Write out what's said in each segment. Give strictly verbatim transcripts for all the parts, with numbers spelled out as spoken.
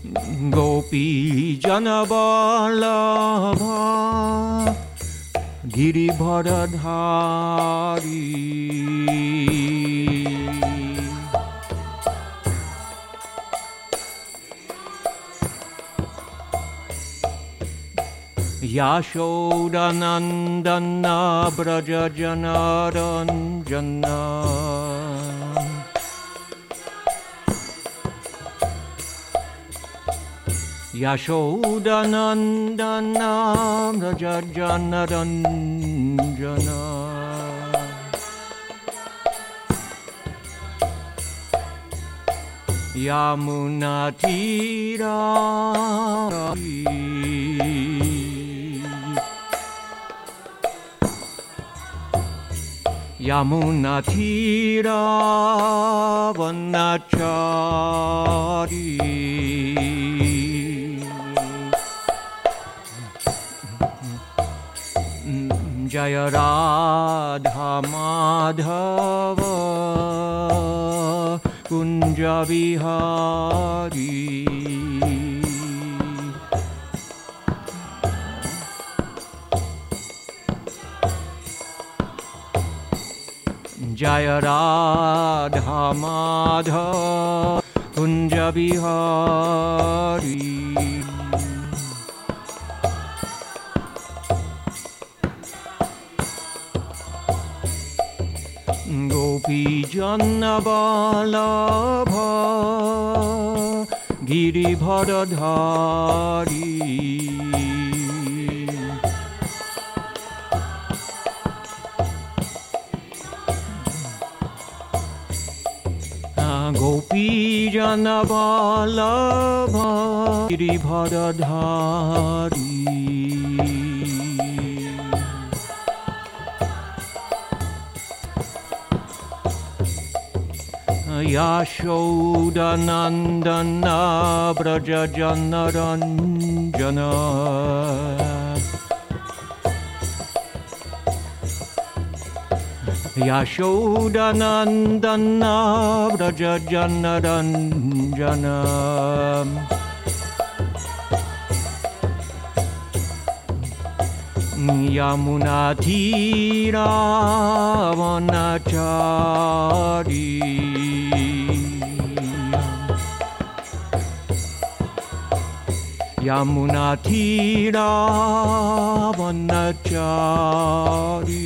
Gopi Janabalabha Giribharadhari Yashodanandana Braja Janaranjana Yashodanandana Braja Janaranjana Yamunatira Yamunatira Vanachari Jaya Radha Madhava Kunja Vihari Jaya Radha Madhava Kunja Vihari Gopi Janabalabha Giribharadhari Gopi Janabalabha Giribharadhari Yashodanandana Braja Janaranjana Yashodanandana Braja Janaranjana Yamunatira Vanachari Yamunatira Vanachari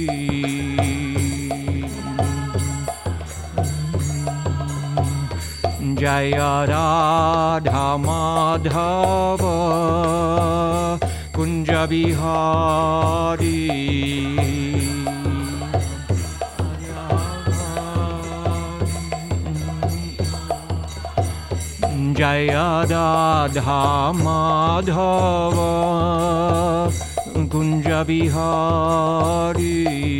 Jaya Radha Madhava Kunja Vihari Jaya Radha Madhava Kunja Vihari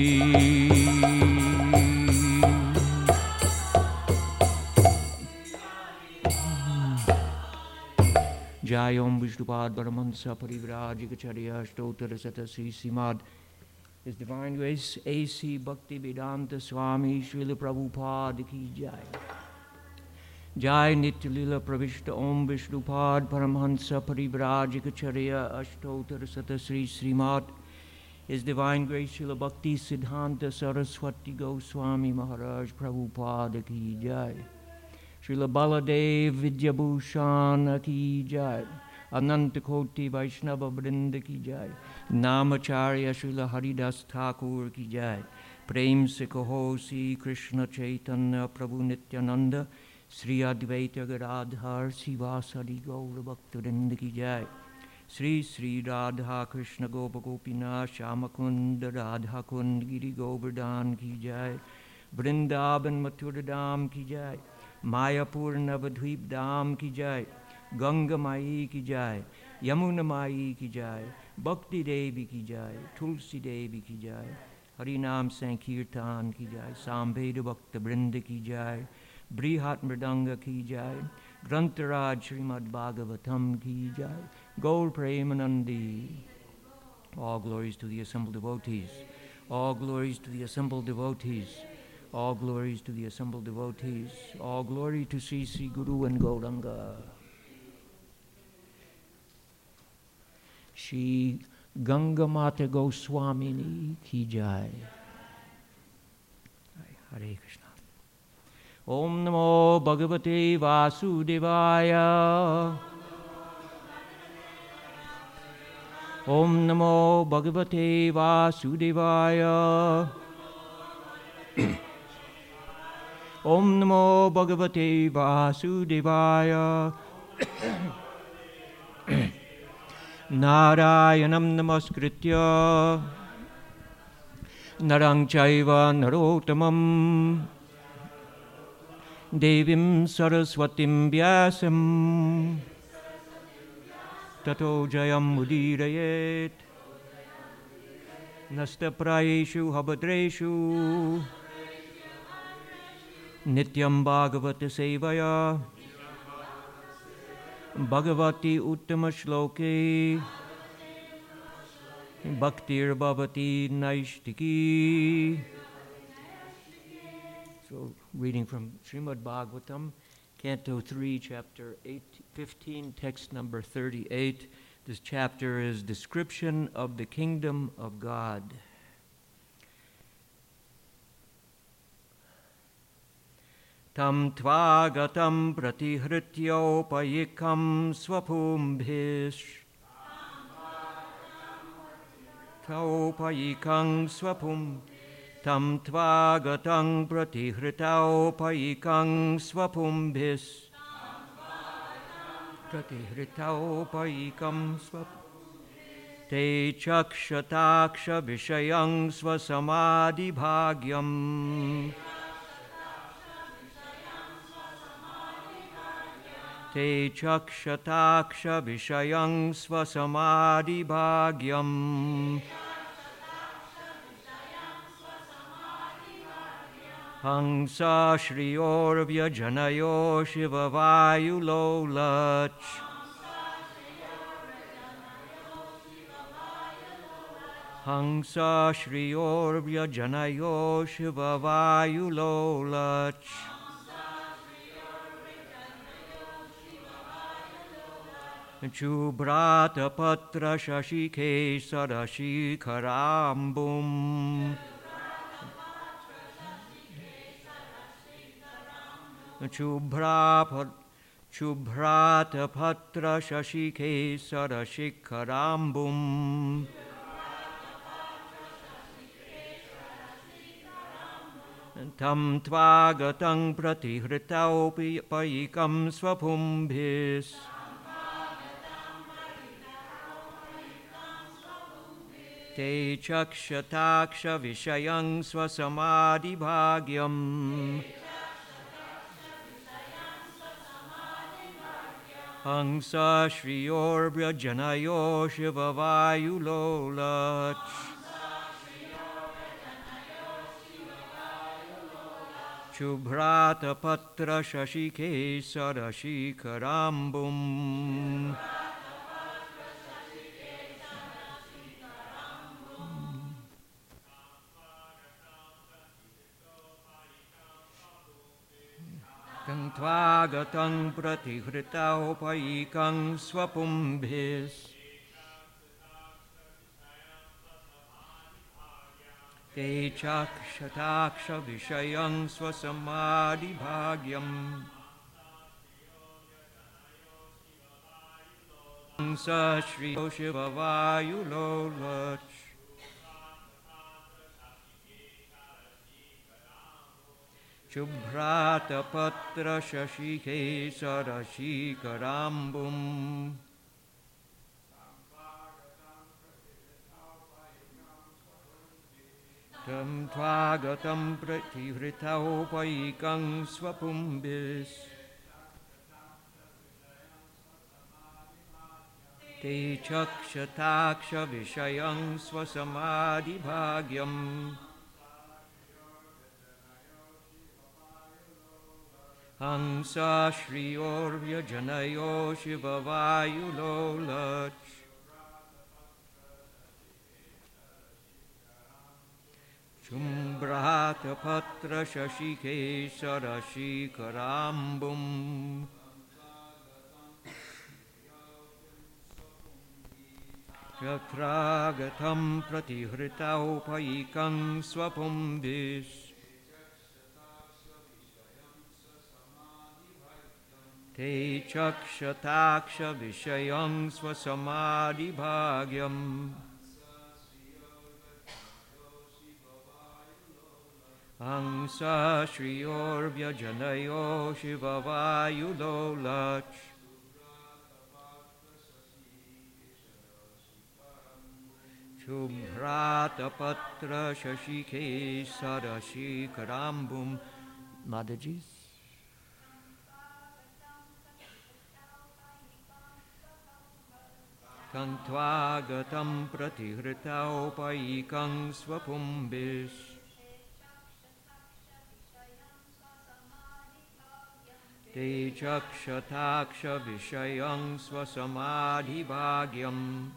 Jai Om Vishnupad Paramahansa Parivrajikacharya Stottara Sata Sri Srimad His Divine Grace A C Bhakti Vedanta Swami Srila Prabhupada Ki Jai Jai Nitya Lila Pravishta Om Vishnupad Paramahansa Parivrajikacharya Ashtottara Sata Sri Srimad His Divine Grace Srila Bhakti Siddhanta Saraswati Goswami Maharaj Prabhupada Ki Jai Srila Baladev Vidyabhushan Ki Jai Ananta Koti Vaishnava Vrinda Ki Jai Namacharya Srila Haridas Thakur Ki Jai Prem Se Kaho Sri Krishna Chaitanya Prabhu Nityananda Sri Advaita Gadadhar Sivasadi Gaura Bhakta Ki Jai Sri Sri Radha Krishna Gopa Gopinath Shamakunda Radha Kund Giri Govardhan Ki Jai Vrindavan Mathura Dham Ki Jai Mayapur Navadvip Dham Ki Jai Ganga Mai Ki Jai Yamuna Mai Ki Jai Bhakti Devi Ki Jai Tulsi Devi Ki Jai Harinam Sankirtan Ki Jai Sambheda Bhakta Vrinda Ki Jai Brihat Mridanga Ki Jai Grantaraj Srimad Bhagavatam Ki Jai Gaur Premanandi. All glories to the assembled devotees. All glories to the assembled devotees. All glories to the assembled devotees. All glory to Sri Sri Guru and Gauranga. Shri Ganga Mata Goswamini Ki Jai. Hare Krishna. Om Namo Bhagavate Vasudevaya. Om Namo Bhagavate Vasudevaya. Om Namo Bhagavate Vasudevaya. Narayanam Namaskritya Narang Chaiva Narottamam Devim Saraswatim Vyasam Tato Jayam Mudirayet Nastaprayeshu Habadreshu Nityam Bhagavata Sevaya Bhagavati Uttama Shloke Bhaktir Bhavati Naishtiki. So, reading from Srimad Bhagavatam, Canto three, Chapter eight, fifteen, text number thirty-eight. This chapter is Description of the Kingdom of God. Tam tvagatam pratihrityopayikam swapumbhish. Taupayikam swapum. Tam tvagatam pratihritopayikam swapumbhish. Pratihritopayikam swapum. Te chakshataksha vishayang swasamadhi bhagyam. Te chakshataksha vishayang svasamadhi bhagyam. Hangsa shriyorvya janayo shivavayu lolach. Hangsa shriyorvya janayo shivavayu lolach. Chubrata patra shashike sarashi karambum. Chubra Chubrata patra shashike sarashi karambum. Tam tvagatam pratihritau payikam swapumbhis. Te chakshataksha vishayang swasamadhi bhagyam. Hangsa shriyorvya janayo shivavayu lolach. Chubhrata patra shashike sarashi karambum. Tam tvagatam pratihritopayikam swapumbhis. Te chakshataksha vishayang swasamadhi bhagyam. Hangsa shri shivavayu lolach. Chubhrata patra shashike sarashi karambum. Tam tvagatam pratihritopayikam swapumbhis. Te chakshataksha vishayang swasamadhi bhagyam. Hangsa shriyorvya janayo shivavayu lolach. Chumbrata patra shashike sarashi karambum. Shatragatam pratihritaupaikam swapum dis. Te chakshataksha vishayam swasamadhi bhagyam. Angsa shriyor vyajanayo shivavayulolach. Shubhrata patra shashike sarashikarambum. Madajis. Tantvagatam pratihritaupaikam swapumbis. Te chakshataksha vishayam swasamadhi bhagyam.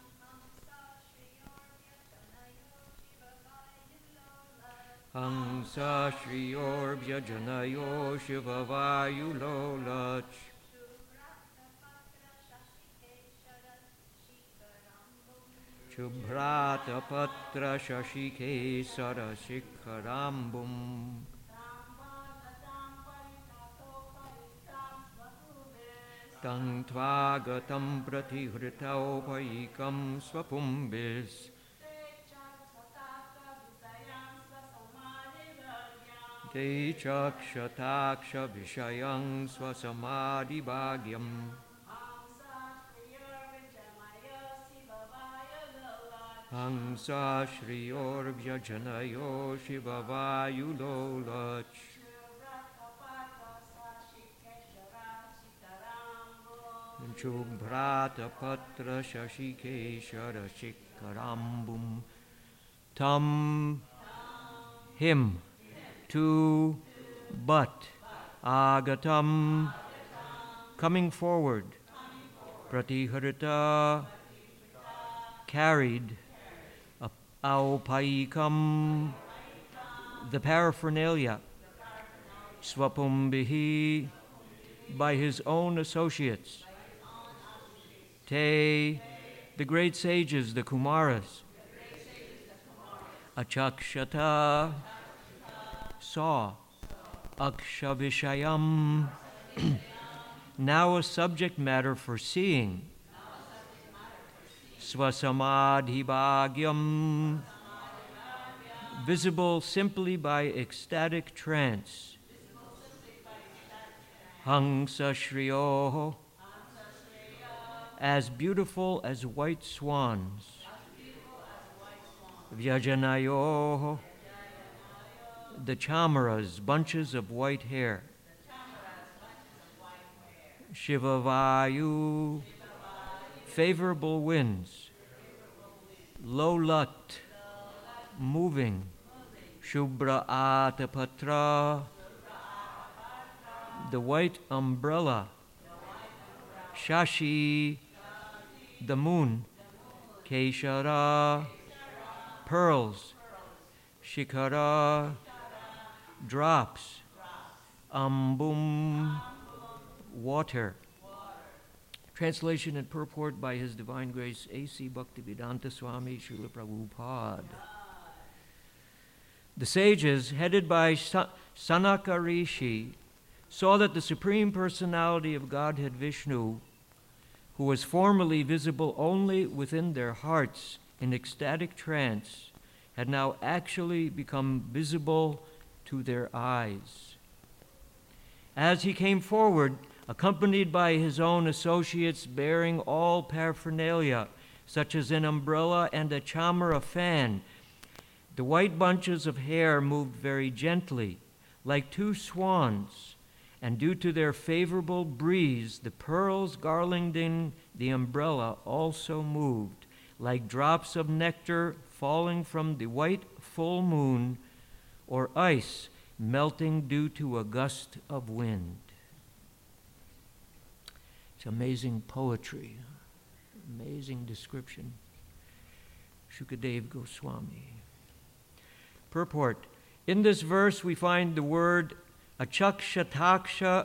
Angsa shriyor vyajanayo shivavayulolach. Shubhrata patra shashike sarashikarambum. Tantvagatam pratihritaupaikam swapumbis. Te chakshataksha vishayam swasamadhi bhagyam. Angsa shriyor vyajanayo shivavayulolach. Shubhrata patra shashike sarashikarambum. Tam, him, to, but, agatam, coming forward, pratihirta, carried, aupaikam, the paraphernalia, swapumbihi, by his own associates, te, the great sages, the Kumaras, achakshata, saw, akshavishayam, now a subject matter for seeing, swasamadhi bhagyam, visible simply by ecstatic trance, hangsa shriyo, as beautiful as white swans, vyajanayo, the chamaras, bunches of white hair, shivavayu, favorable winds, lolat, moving, shubra atapatra, the white umbrella, shashi, the moon, keshara, pearls, shikara, drops, ambum, water. Translation and purport by His Divine Grace A C Bhaktivedanta Swami Srila Prabhupada. The sages, headed by Sanaka Rishi, saw that the Supreme Personality of Godhead Vishnu, who was formerly visible only within their hearts in ecstatic trance, had now actually become visible to their eyes. As he came forward, accompanied by his own associates bearing all paraphernalia, such as an umbrella and a chamara fan, the white bunches of hair moved very gently, like two swans, and due to their favorable breeze, the pearls garlanding the umbrella also moved, like drops of nectar falling from the white full moon, or ice melting due to a gust of wind. It's amazing poetry, amazing description. Shukadev Goswami. Purport. In this verse we find the word achakshataksha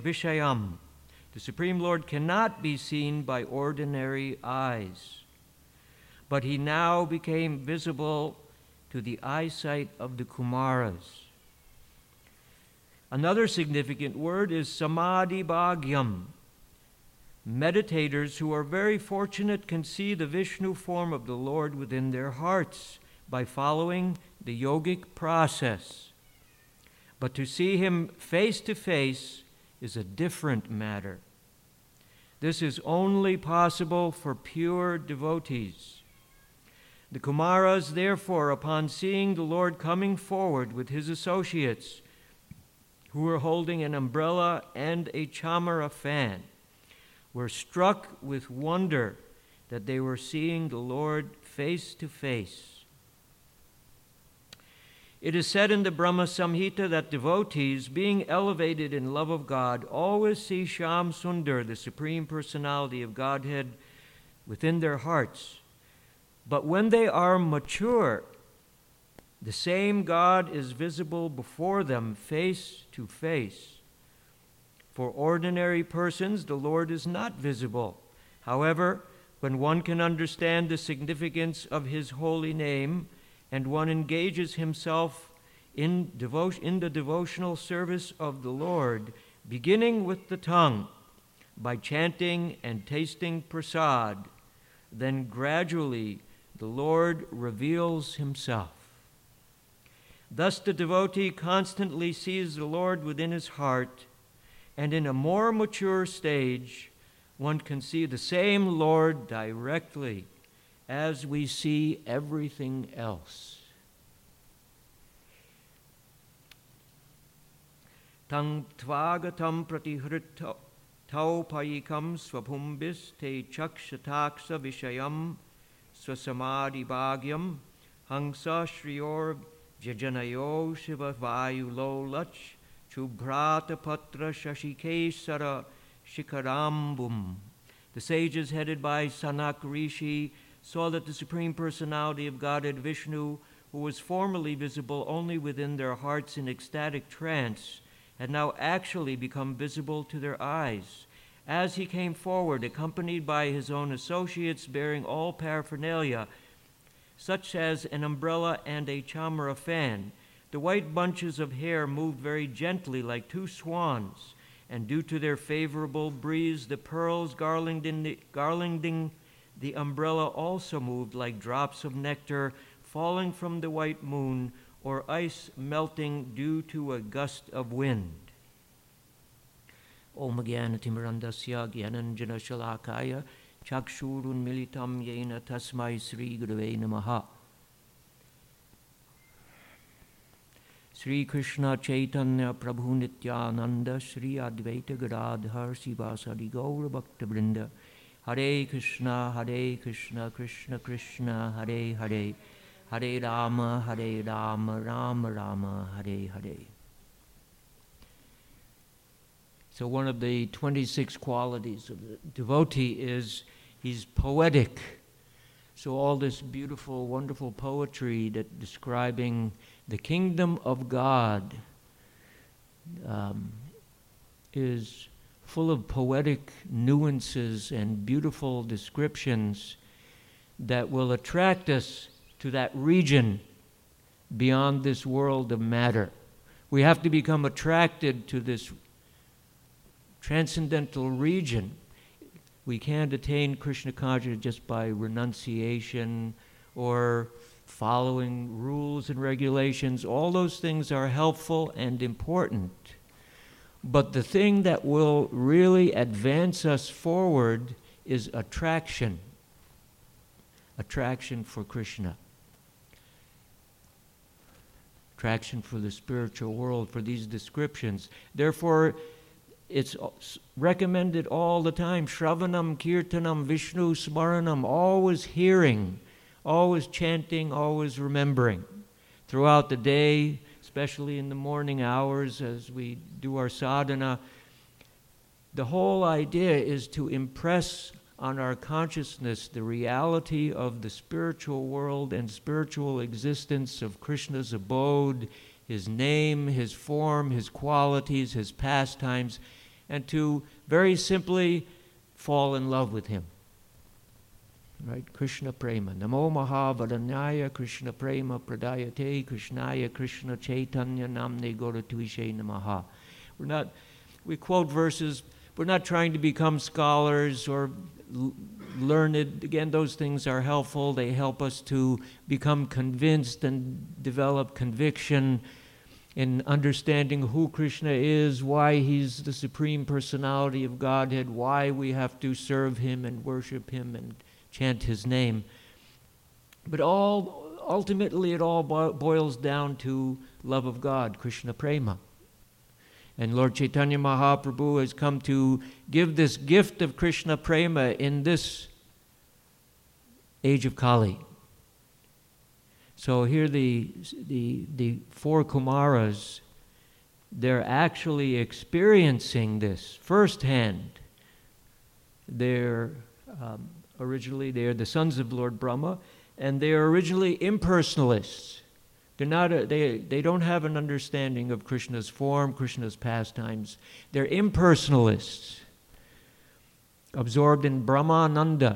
vishayam. The Supreme Lord cannot be seen by ordinary eyes. but he now became visible to the eyesight of the Kumaras. Another significant word is samadhi bhagyam. Meditators who are very fortunate can see the Vishnu form of the Lord within their hearts by following the yogic process. But to see him face to face is a different matter. This is only possible for pure devotees. The Kumaras, therefore, upon seeing the Lord coming forward with his associates, who were holding an umbrella and a chamara fan, were struck with wonder that they were seeing the Lord face to face. It is said in the Brahma Samhita that devotees, being elevated in love of God, always see Shyam Sundar, the Supreme Personality of Godhead, within their hearts. But when they are mature, the same God is visible before them face to face. For ordinary persons, the Lord is not visible. However, when one can understand the significance of his holy name, and one engages himself in, devotion, in the devotional service of the Lord, beginning with the tongue, by chanting and tasting prasad, then gradually the Lord reveals himself. Thus the devotee constantly sees the Lord within his heart, and in a more mature stage, one can see the same Lord directly as we see everything else. Tang tvagatam pratihrit taupayikam swabhumbis te chakshataksa vishayam swasamadhi bhagyam hangsa shriyor jajanayo shiva vayulo lach Chubhrata Patra Shashikesara Shikarambum. The sages headed by Sanak Rishi saw that the Supreme Personality of Godhead Vishnu, who was formerly visible only within their hearts in ecstatic trance, had now actually become visible to their eyes. As he came forward, accompanied by his own associates bearing all paraphernalia, such as an umbrella and a chamara fan, the white bunches of hair moved very gently like two swans, and due to their favorable breeze, the pearls garlanding the, garlanding the umbrella also moved like drops of nectar falling from the white moon, or ice melting due to a gust of wind. Om Jnanatimrandasya Jnananjana Shalakaya Chakshurun Militam Yena Tasmai Sri Gurave Namaha. Sri Krishna Chaitanya Prabhu Nityananda Sri Advaita Gadadhar Sivasadi Gaura Bhakta Vrinda Hare Krishna Hare Krishna Krishna Krishna Hare Hare Hare Rama Hare Rama Rama Rama Hare Hare. So one of the twenty-six qualities of the devotee is he's poetic. So all this beautiful, wonderful poetry that describing the kingdom of God um, is full of poetic nuances and beautiful descriptions that will attract us to that region beyond this world of matter. We have to become attracted to this transcendental region. We can't attain Krishna consciousness just by renunciation or following rules and regulations. All those things are helpful and important. But the thing that will really advance us forward is attraction. Attraction for Krishna. Attraction for the spiritual world, for these descriptions. Therefore, it's recommended all the time, Shravanam, Kirtanam, Vishnu, Smaranam, always hearing, always chanting, always remembering. Throughout the day, especially in the morning hours as we do our sadhana, the whole idea is to impress on our consciousness the reality of the spiritual world and spiritual existence of Krishna's abode, his name, his form, his qualities, his pastimes, and to very simply fall in love with him. right? Krishna Prema. Namo Mahavadanyaya Krishna Prema Pradayate Krishnaya Krishna Chaitanya Namne Gauratuishe Namaha. We're not, we quote verses, we're not trying to become scholars or l- learned. Again, those things are helpful. They help us to become convinced and develop conviction in understanding who Krishna is, why he's the Supreme Personality of Godhead, why we have to serve him and worship him and chant his name. But all ultimately it all bo- boils down to love of God, Krishna Prema. And Lord Chaitanya Mahaprabhu has come to give this gift of Krishna Prema in this age of Kali. So here the, the, the four Kumaras, they're actually experiencing this firsthand. They're um, originally, they're the sons of Lord Brahma, and they're originally impersonalists. They're not a, they, they don't have an understanding of Krishna's form, Krishna's pastimes. They're impersonalists, absorbed in Brahmananda.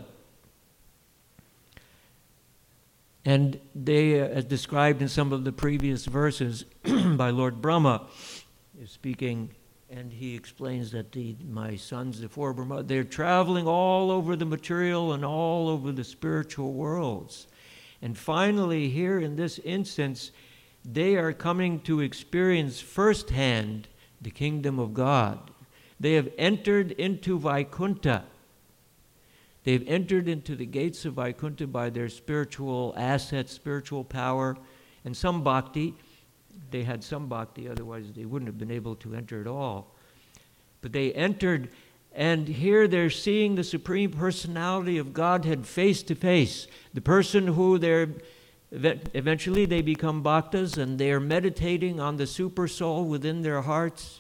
And they, uh, as described in some of the previous verses by Lord Brahma, is speaking, and he explains that the, my sons, the four Brahma, they're traveling all over the material and all over the spiritual worlds. And finally, here in this instance, they are coming to experience firsthand the kingdom of God. They have entered into Vaikuntha. They've entered into the gates of Vaikuntha by their spiritual assets, spiritual power, and some bhakti. They had some bhakti, otherwise they wouldn't have been able to enter at all. But they entered, and here they're seeing the Supreme Personality of Godhead face to face. The person who they're, eventually they become bhaktas, and they're meditating on the super soul within their hearts,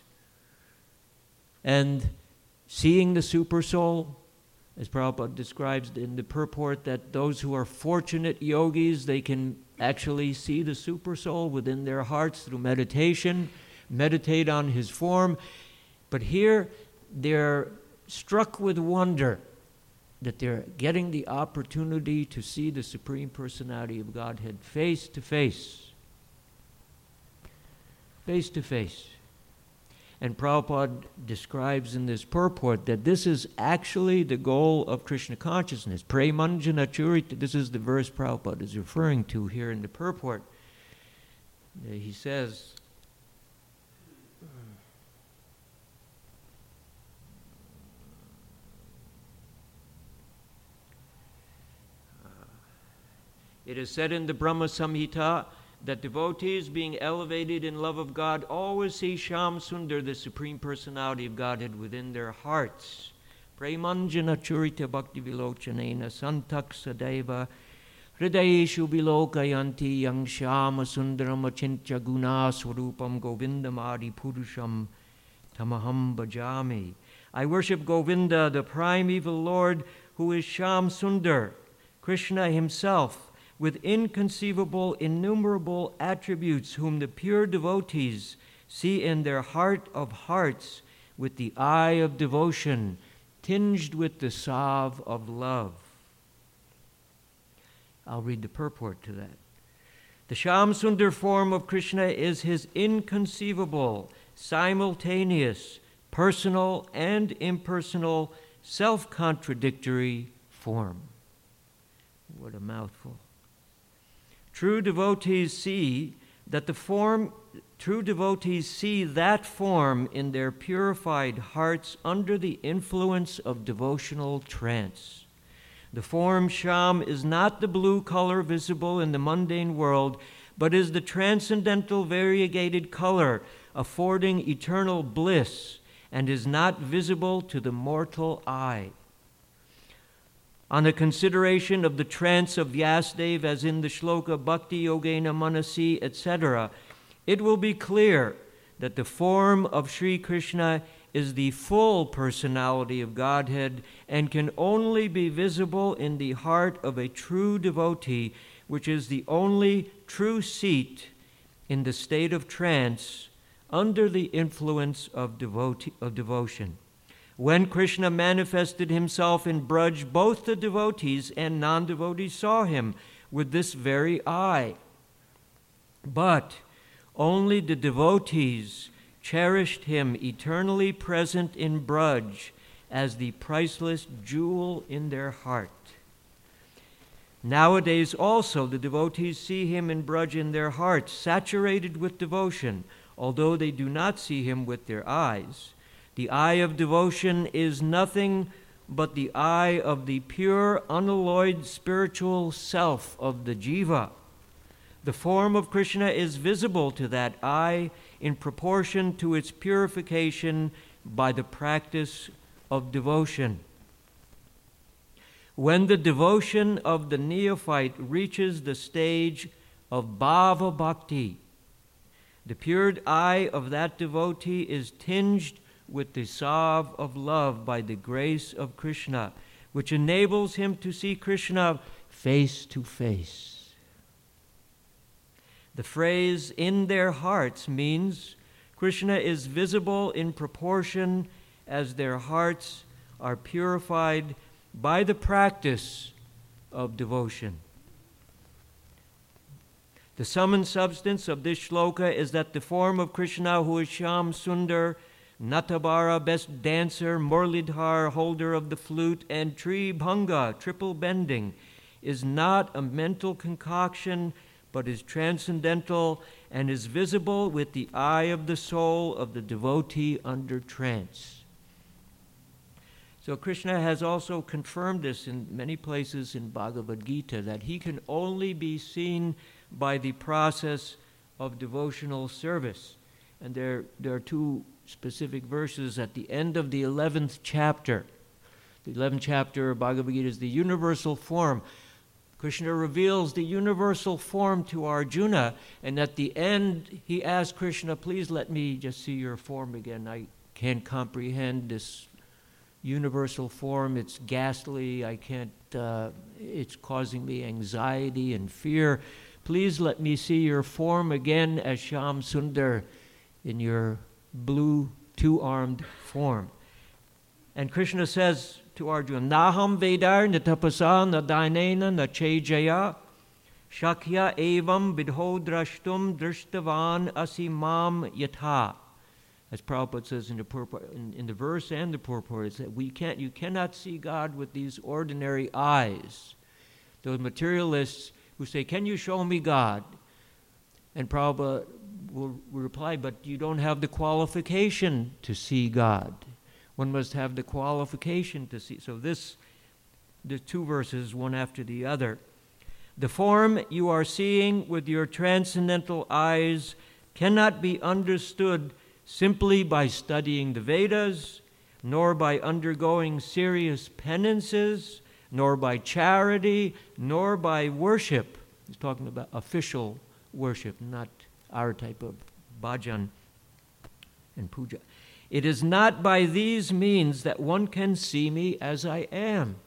and seeing the super soul. As Prabhupada describes in the purport, that those who are fortunate yogis, they can actually see the super soul within their hearts through meditation, meditate on his form. But here they're struck with wonder that they're getting the opportunity to see the Supreme Personality of Godhead face to face. Face to face. And Prabhupada describes in this purport that this is actually the goal of Krishna consciousness. Premanjana Churita, this is the verse Prabhupada is referring to here in the purport. He says, it is said in the Brahma Samhita that devotees being elevated in love of God always see Shyam Sundar, the Supreme Personality of Godhead, within their hearts. Premanjana Churita Bhakti Vilochanena Santak Sadeva Hridayeshu Vilokayanti Yang Shyama Sundaram Achintya Guna Swarupam Govindam Adi Purusham Tamaham Bhajami. I worship Govinda, the primeval Lord, who is Shyam Sundar, Krishna himself, with inconceivable, innumerable attributes, whom the pure devotees see in their heart of hearts with the eye of devotion, tinged with the salve of love. I'll read the purport to that. The Shyam Sundar form of Krishna is his inconceivable, simultaneous, personal and impersonal, self-contradictory form. What a mouthful. True devotees see that the form, true devotees see that form in their purified hearts under the influence of devotional trance. The form Shyam is not the blue color visible in the mundane world, but is the transcendental variegated color affording eternal bliss, and is not visible to the mortal eye. On a consideration of the trance of Vyasdev, as in the shloka Bhakti Yogena Manasi, et cetera, it will be clear that the form of Sri Krishna is the full personality of Godhead and can only be visible in the heart of a true devotee, which is the only true seat in the state of trance under the influence of, devotee, of devotion. When Krishna manifested himself in Braj, both the devotees and non-devotees saw him with this very eye. But only the devotees cherished him eternally present in Braj as the priceless jewel in their heart. Nowadays also the devotees see him in Braj in their hearts, saturated with devotion, although they do not see him with their eyes. The eye of devotion is nothing but the eye of the pure, unalloyed spiritual self of the jiva. The form of Krishna is visible to that eye in proportion to its purification by the practice of devotion. When the devotion of the neophyte reaches the stage of bhava bhakti, the pure eye of that devotee is tinged with the salve of love by the grace of Krishna, which enables him to see Krishna face to face. The phrase "in their hearts" means Krishna is visible in proportion as their hearts are purified by the practice of devotion. The sum and substance of this shloka is that the form of Krishna, who is Shyam Sundar, Natabara, best dancer, Murlidhar, holder of the flute, and Tri Bhanga, triple bending, is not a mental concoction, but is transcendental and is visible with the eye of the soul of the devotee under trance. So Krishna has also confirmed this in many places in Bhagavad Gita, that he can only be seen by the process of devotional service. And there, there are two specific verses at the end of the eleventh chapter. The eleventh chapter of Bhagavad Gita is the universal form. Krishna reveals the universal form to Arjuna, and at the end he asks Krishna, please let me just see your form again. I can't comprehend this universal form. It's ghastly. I can't, uh, it's causing me anxiety and fear. Please let me see your form again as Shyam Sundar in your blue two-armed form. And Krishna says to Arjuna, Naham Vedar Natapasa Nadainena Nachejaya Shakya Evam Bidho Drashtum Drishtavan Asimam Yatha. As Prabhupada says in the, purport, in, in the verse and the purport, it's that we can't, you cannot see God with these ordinary eyes. Those materialists who say, can you show me God? And Prabhupada will reply, but you don't have the qualification to see God. One must have the qualification to see. So this, the two verses, one after the other. The form you are seeing with your transcendental eyes cannot be understood simply by studying the Vedas, nor by undergoing serious penances, nor by charity, nor by worship. He's talking about official worship, not our type of bhajan and puja. It is not by these means that one can see me as I am.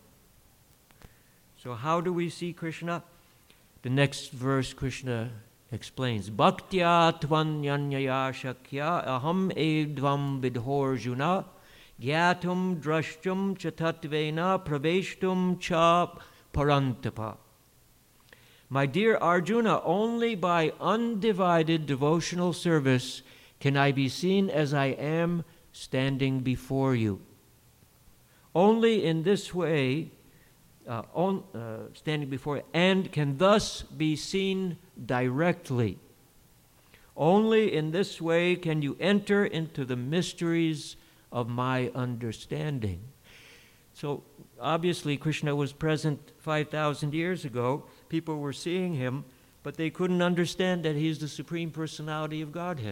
So how do we see Krishna? The next verse Krishna explains, Bhaktya tvanyanyaya shakya aham edvam vidhorjuna gyatum drashtum chatatvena praveshtum cha parantapa. My dear Arjuna, only by undivided devotional service can I be seen as I am standing before you. Only in this way, uh, on, uh, standing before you, and can thus be seen directly. Only in this way can you enter into the mysteries of my understanding. So obviously Krishna was present five thousand years ago. People were seeing him, but they couldn't understand that he's the Supreme Personality of Godhead.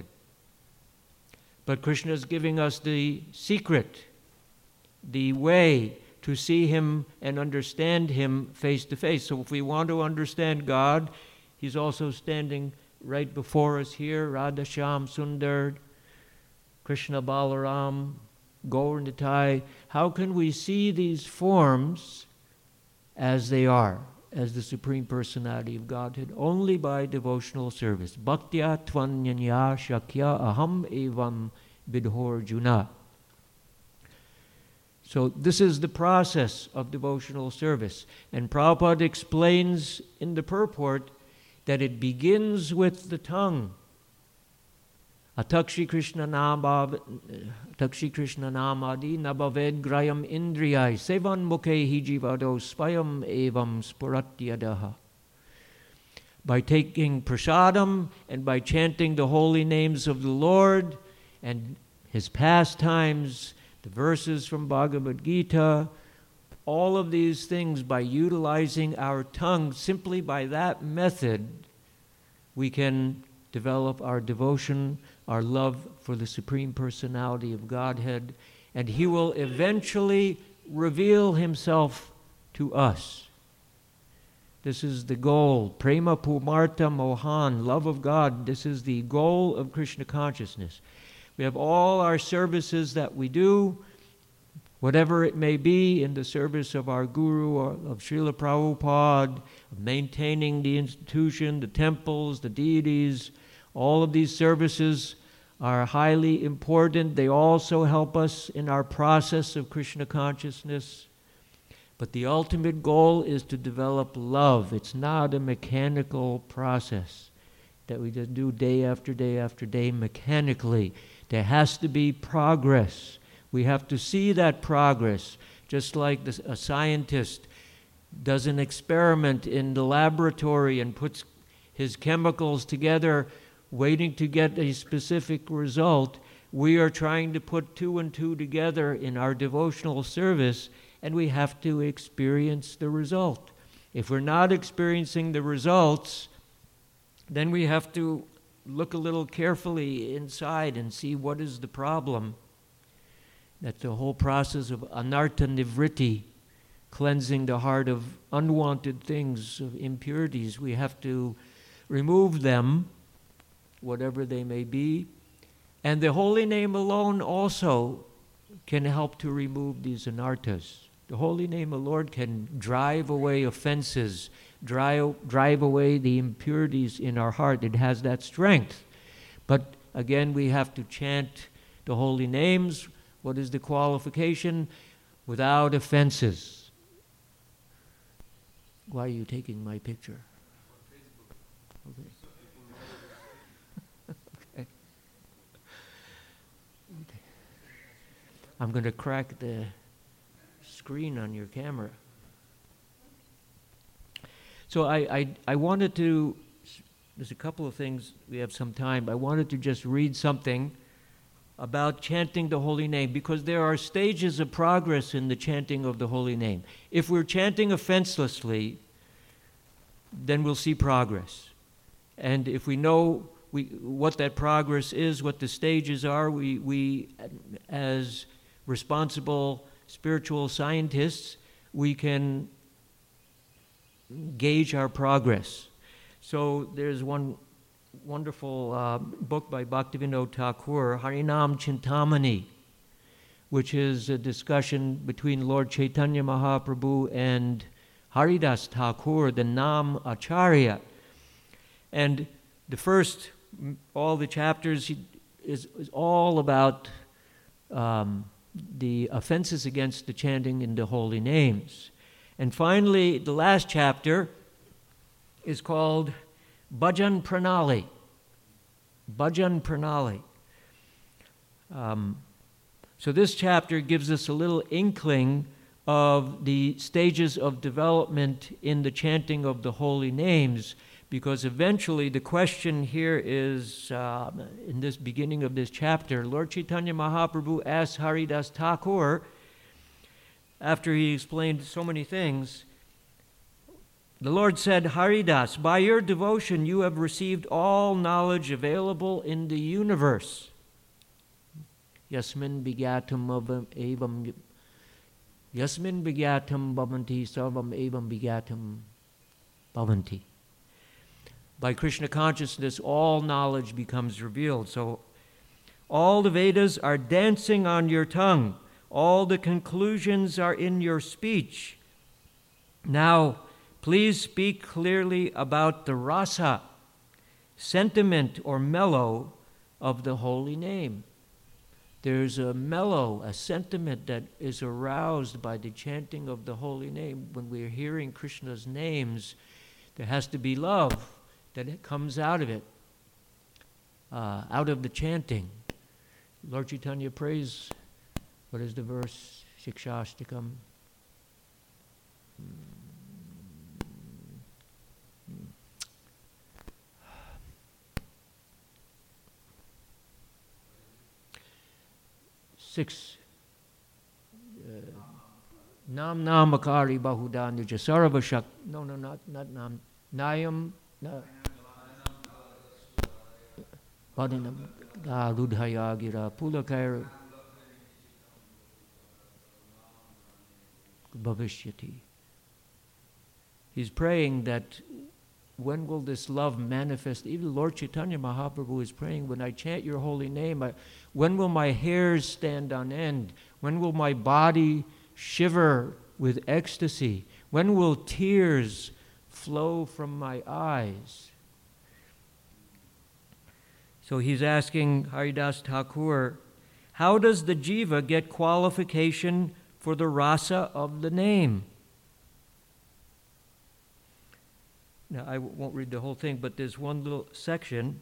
But Krishna is giving us the secret, the way to see him and understand him face to face. So if we want to understand God, he's also standing right before us here, Radha Shyam Sundar, Krishna Balaram, Gaur Nitai. How can we see these forms as they are, as the Supreme Personality of Godhead? Only by devotional service. Bhaktya tvanyanya shakya aham evam vidhorjuna. So this is the process of devotional service. And Prabhupada explains in the purport that it begins with the tongue. Atakshi Krishna Namav Atakshi Krishna Namadi Nabaved Grayam Indriyai Sevan Mukhe Hijivado Spayam Evam Spuratyadaha. By taking prasadam and by chanting the holy names of the Lord and His pastimes, the verses from Bhagavad Gita, all of these things, by utilizing our tongue, simply by that method, we can develop our devotion, our love for the Supreme Personality of Godhead, and He will eventually reveal Himself to us. This is the goal. Prema Pumarta Mohan, love of God. This is the goal of Krishna consciousness. We have all our services that we do, whatever it may be, in the service of our Guru or of Srila Prabhupada, of maintaining the institution, the temples, the deities. All of these services are highly important. They also help us in our process of Krishna consciousness. But the ultimate goal is to develop love. It's not a mechanical process that we just do day after day after day mechanically. There has to be progress. We have to see that progress, just like the, a scientist does an experiment in the laboratory and puts his chemicals together, waiting to get a specific result. We are trying to put two and two together in our devotional service, and we have to experience the result. If we're not experiencing the results, then we have to look a little carefully inside and see what is the problem. That's the whole process of anartha nivritti, cleansing the heart of unwanted things, of impurities. We have to remove them, whatever they may be. And the holy name alone also can help to remove these anarthas. The holy name of the Lord can drive away offenses, drive, drive away the impurities in our heart. It has that strength. But again, we have to chant the holy names. What is the qualification? Without offenses. Why are you taking my picture? Okay. Okay. I'm going to crack the screen on your camera. So I, I, I wanted to, there's a couple of things, we have some time. I wanted to just read something about chanting the holy name, because there are stages of progress in the chanting of the holy name. If we're chanting offenselessly, then we'll see progress. And if we know we, what that progress is, what the stages are, we, we, as responsible spiritual scientists, we can gauge our progress. So there's one wonderful uh, book by Bhaktivinoda Thakur, Harinam Chintamani, which is a discussion between Lord Chaitanya Mahaprabhu and Haridas Thakur, the Nam Acharya. And the first, all the chapters is, is all about um, the offenses against the chanting in the holy names. And finally, the last chapter is called Bhajan Pranali. Bhajan Pranali. Um, so this chapter gives us a little inkling of the stages of development in the chanting of the holy names, because eventually the question here is, uh, in this beginning of this chapter, Lord Chaitanya Mahaprabhu asked Haridas Thakur, after he explained so many things, the Lord said, Haridas, by your devotion you have received all knowledge available in the universe. Yasmin bigatam evam Yasmin bigatam bhavanti sarvam evam bigatam bhavanti. By Krishna consciousness, all knowledge becomes revealed. So all the Vedas are dancing on your tongue. All the conclusions are in your speech. Now, please speak clearly about the rasa, sentiment or mellow of the holy name. There's a mellow, a sentiment that is aroused by the chanting of the holy name. When we're hearing Krishna's names, there has to be love that comes out of it, uh, out of the chanting. Lord Chaitanya prays, what is the verse? Shikshashtakam. Six. Uh, nam namakari bahudan yuja sarvashak. No, no, not not nam. Nayam. Na, Padinam da rudhaya gira pulakair bhavishyati. He's praying that when will this love manifest? Even Lord Chaitanya Mahaprabhu is praying, when I chant your holy name, I, when will my hairs stand on end? When will my body shiver with ecstasy? When will tears flow from my eyes? So he's asking Haridas Thakur, how does the jiva get qualification for the rasa of the name? Now, I won't read the whole thing, but there's one little section,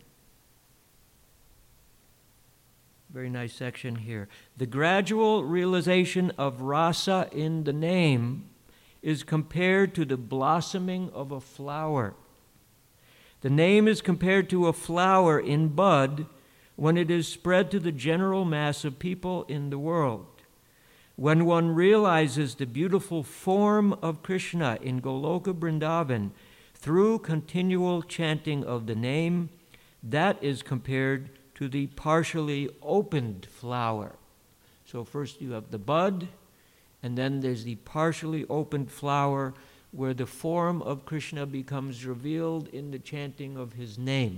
very nice section here. The gradual realization of rasa in the name is compared to the blossoming of a flower. The name is compared to a flower in bud when it is spread to the general mass of people in the world. When one realizes the beautiful form of Krishna in Goloka Vrindavan through continual chanting of the name, that is compared to the partially opened flower. So first you have the bud, and then there's the partially opened flower where the form of Krishna becomes revealed in the chanting of his name.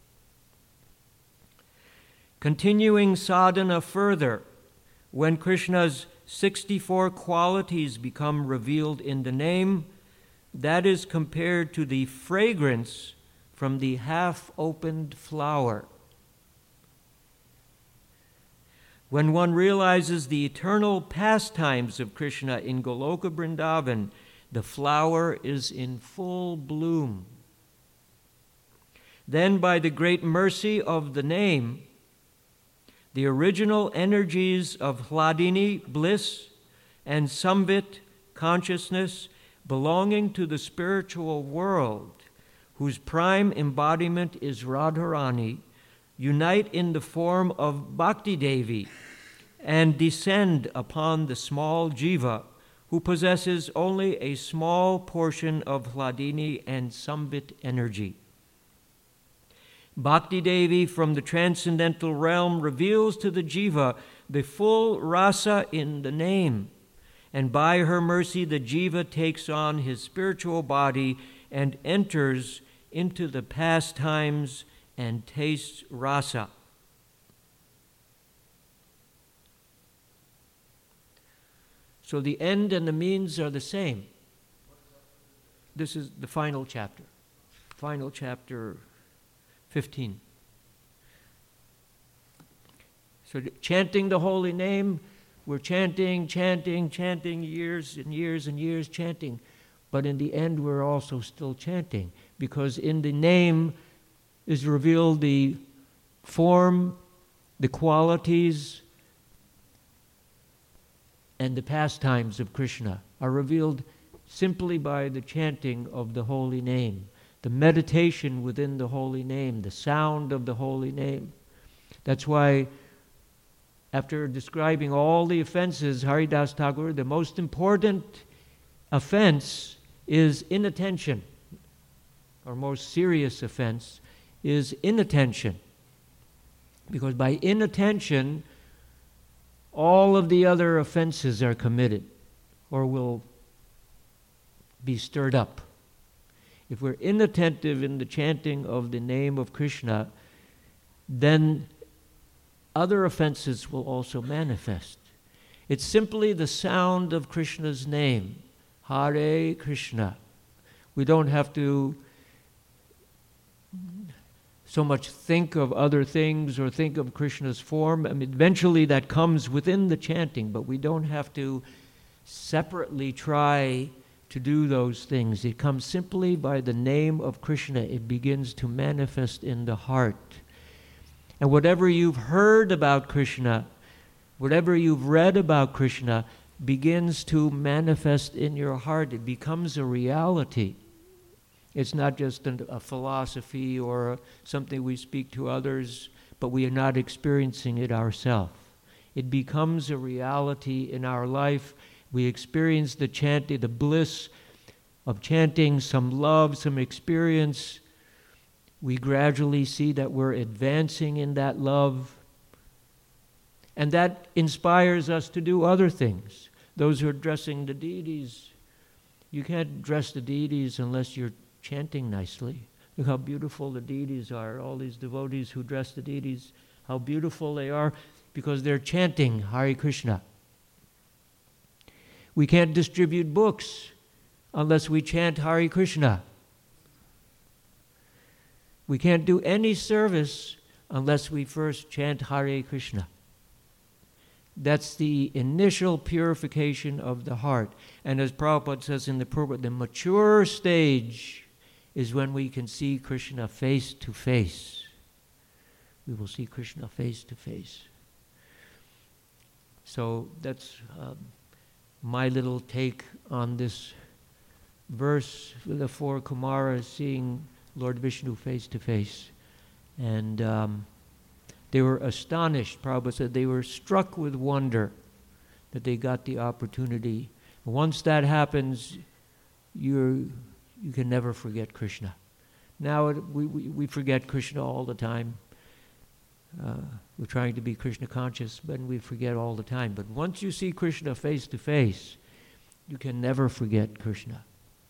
Continuing sadhana further, when Krishna's sixty-four qualities become revealed in the name, that is compared to the fragrance from the half-opened flower. When one realizes the eternal pastimes of Krishna in Goloka Vrindavan, the flower is in full bloom. Then, by the great mercy of the name, the original energies of Hladini, bliss, and Samvit, consciousness, belonging to the spiritual world, whose prime embodiment is Radharani, unite in the form of Bhakti Devi and descend upon the small jiva, who possesses only a small portion of Hladini and Samvit energy. Bhakti Devi from the transcendental realm reveals to the jiva the full rasa in the name, and by her mercy the jiva takes on his spiritual body and enters into the pastimes and tastes rasa. So the end and the means are the same. This is the final chapter. Final chapter fifteen. So chanting the holy name, we're chanting, chanting, chanting, years and years and years chanting. But in the end, we're also still chanting, because in the name is revealed the form, the qualities, and the pastimes of Krishna are revealed simply by the chanting of the holy name, the meditation within the holy name, the sound of the holy name. That's why, after describing all the offenses, Haridas Thakur, the most important offense is inattention, or most serious offense is inattention. Because by inattention, all of the other offenses are committed or will be stirred up. If we're inattentive in the chanting of the name of Krishna, then other offenses will also manifest. It's simply the sound of Krishna's name, Hare Krishna. We don't have to so much think of other things or think of Krishna's form. I mean, eventually that comes within the chanting, but we don't have to separately try to do those things. It comes simply by the name of Krishna. It begins to manifest in the heart. And whatever you've heard about Krishna, whatever you've read about Krishna, begins to manifest in your heart. It becomes a reality. It's not just a philosophy or something we speak to others, but we are not experiencing it ourselves. It becomes a reality in our life. We experience the chanting, the bliss of chanting, some love, some experience. We gradually see that we're advancing in that love. And that inspires us to do other things. Those who are dressing the deities, you can't dress the deities unless you're chanting nicely. Look how beautiful the deities are. All these devotees who dress the deities, how beautiful they are because they're chanting Hare Krishna. We can't distribute books unless we chant Hare Krishna. We can't do any service unless we first chant Hare Krishna. That's the initial purification of the heart. And as Prabhupada says in the Purport, the mature stage is when we can see Krishna face to face. We will see Krishna face to face. So that's um, my little take on this verse, the four Kumaras seeing Lord Vishnu face to face. And um, they were astonished. Prabhupada said they were struck with wonder that they got the opportunity. Once that happens, you're, you can never forget Krishna. Now it, we, we, we forget Krishna all the time. Uh, we're trying to be Krishna conscious, but we forget all the time. But once you see Krishna face to face, you can never forget Krishna.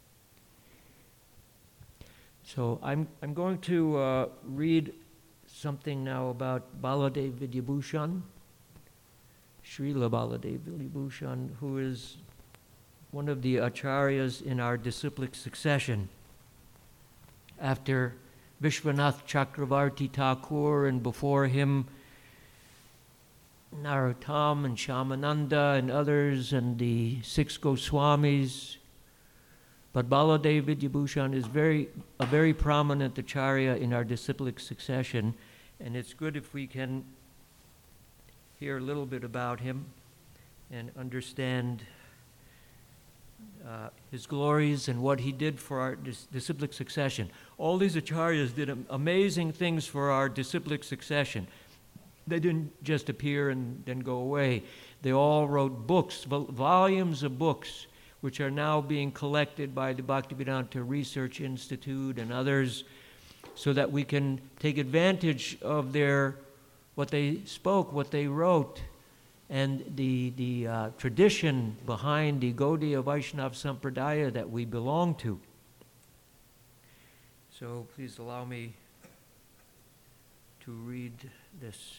So I'm I'm going to uh, read something now about Baladev Vidyabhushan, Srila Baladev Vidyabhushan, who is one of the acharyas in our disciplic succession. After Vishwanath Chakravarti Thakur, and before him Narottam and Shyamananda and others, and the six Goswamis. But Baladev Vidyabhushan is very a very prominent acharya in our disciplic succession, and it's good if we can hear a little bit about him and understand uh, his glories and what he did for our dis- disciplic succession. All these acharyas did am- amazing things for our disciplic succession. They didn't just appear and then go away. They all wrote books, vol- volumes of books, which are now being collected by the Bhaktivedanta Research Institute and others, so that we can take advantage of their, what they spoke, what they wrote, and the, the uh, tradition behind the Gaudiya Vaishnava Sampradaya that we belong to. So please allow me to read this.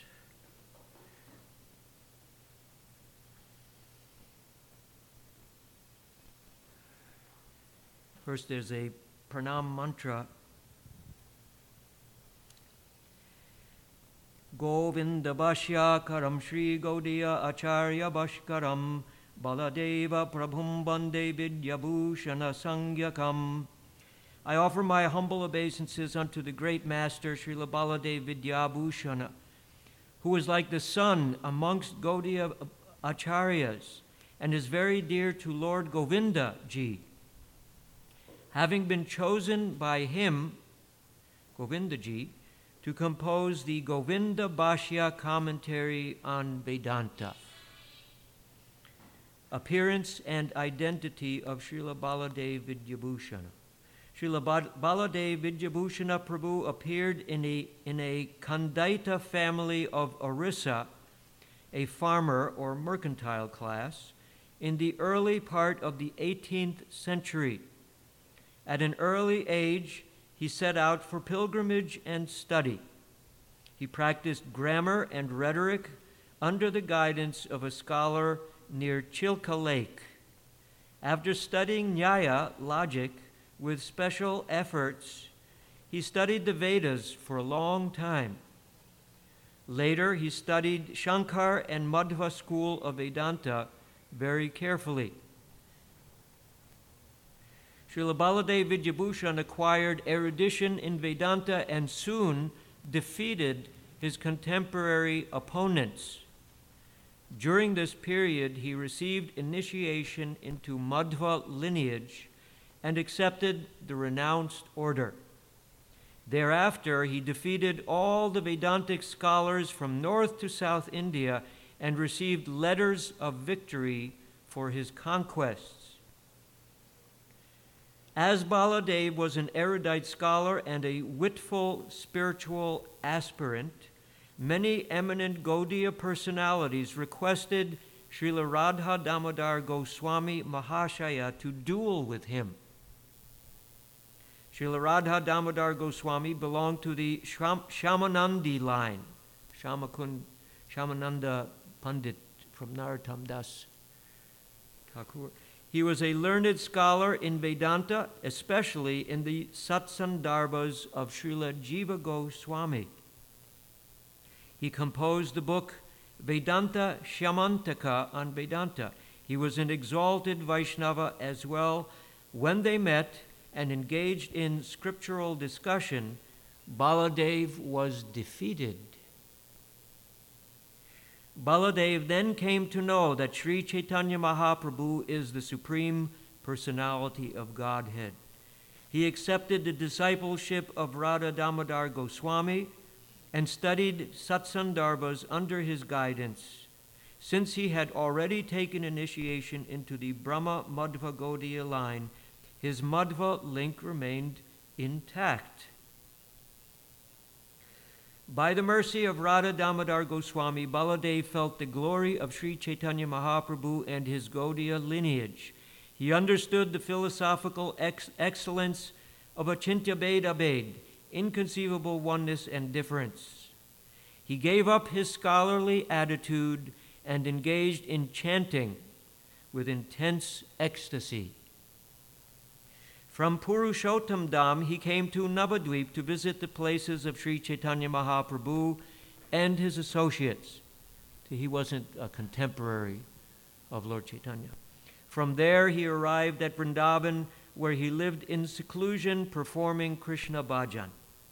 First, there's a pranam mantra. Govinda Bhashyakaram Shri Gaudiya Acharya Bhaskaram Baladeva Prabhum Bande Vidyabhushana Sangyakam. I offer my humble obeisances unto the great master Srila Baladev Vidyabhushana, who is like the sun amongst Gaudiya Acharyas and is very dear to Lord Govinda ji. Having been chosen by him, Govinda ji, to compose the Govinda Bhashya commentary on Vedanta. Appearance and identity of Srila Baladev Vidyabhushana. Srila Baladev Vidyabhushana Prabhu appeared in a, in a Kandaita family of Orissa, a farmer or mercantile class, in the early part of the eighteenth century. At an early age, he set out for pilgrimage and study. He practiced grammar and rhetoric under the guidance of a scholar near Chilka Lake. After studying Nyaya, logic, with special efforts, He studied the Vedas for a long time. Later, he studied Shankar and Madhva school of Vedanta very carefully. Srila Baladev Vidyabhushan acquired erudition in Vedanta and soon defeated his contemporary opponents. During this period, he received initiation into Madhva lineage and accepted the renounced order. Thereafter, he defeated all the Vedantic scholars from North to South India and received letters of victory for his conquests. As Baladev was an erudite scholar and a witful spiritual aspirant, many eminent Gaudiya personalities requested Srila Radha Damodar Goswami Mahashaya to duel with him. Srila Radha Damodar Goswami belonged to the Sham- Shamanandi line, Shamakun, Shamananda Pandit from Narottam Das Thakur. He was a learned scholar in Vedanta, especially in the Satsandarbhas of Srila Jiva Goswami. He composed the book Vedanta Shamantaka on Vedanta. He was an exalted Vaishnava as well. When they met and engaged in scriptural discussion, Baladev was defeated. Baladev then came to know that Sri Chaitanya Mahaprabhu is the Supreme Personality of Godhead. He accepted the discipleship of Radha Damodar Goswami and studied Satsandarbhas under his guidance. Since he had already taken initiation into the Brahma Madhva Gaudiya line, his Madhva link remained intact. By the mercy of Radha Damodar Goswami, Baladev felt the glory of Sri Chaitanya Mahaprabhu and his Gaudiya lineage. He understood the philosophical ex- excellence of Achintya Bhed Abhed, inconceivable oneness and difference. He gave up his scholarly attitude and engaged in chanting with intense ecstasy. From Purushottam Dham, he came to Navadvip to visit the places of Sri Chaitanya Mahaprabhu and his associates. He wasn't a contemporary of Lord Chaitanya. From there, he arrived at Vrindavan, where he lived in seclusion performing Krishna bhajan.